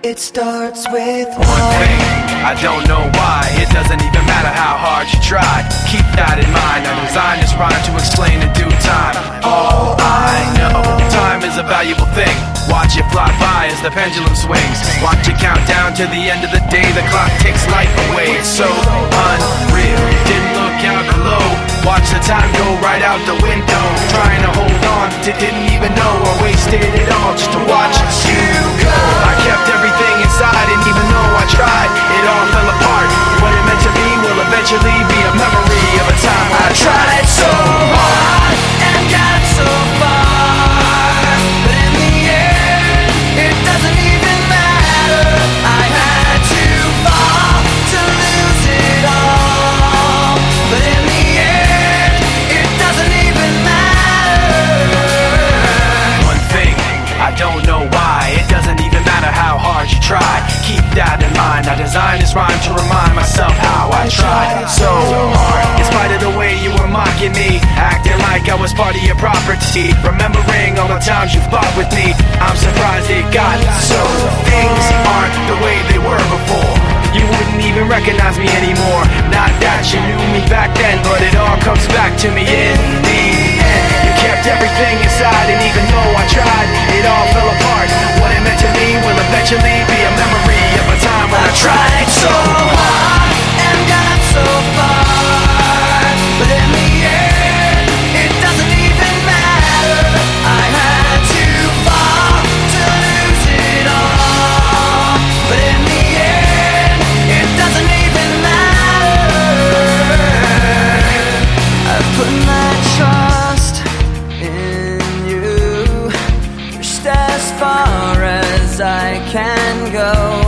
It starts with one thing, I don't know why. It doesn't even matter how hard you try. Keep that in mind. I designed this rhyme to explain in due time. All I know, time is a valuable thing. Watch it fly by as the pendulum swings. Watch it count down to the end of the day. The clock takes life away. It's so unreal. Didn't look out below. Watch the time go right out the window. Trying to hold on to didn't even know I wasted it all just to watch you go. I kept everything inside, and even though I tried, it all fell apart. What it meant to me will eventually be a memory of a time I tried so hard and got so far, but in the end, it doesn't even matter. I had to fall to lose it all, but in the end, it doesn't even matter. One thing, I don't know why. It doesn't even matter how hard you try. Keep that in mind. I designed this rhyme to remind myself how I tried so hard. In spite of the way you were mocking me, acting like I was part of your property, remembering all the times you fought with me, I'm surprised it got so. Things aren't the way they were before. You wouldn't even recognize me anymore. Not that you knew me back then, but it all comes back to me in the end. You kept everything inside, and even though I tried, it all fell apart. What it meant to me will eventually be a memory of a time when I tried so hard and got so far, but in the end, it doesn't even matter. I had to fall to lose it all, but in the end, it doesn't even matter. I've put my trust in you, pushed as far as I can go.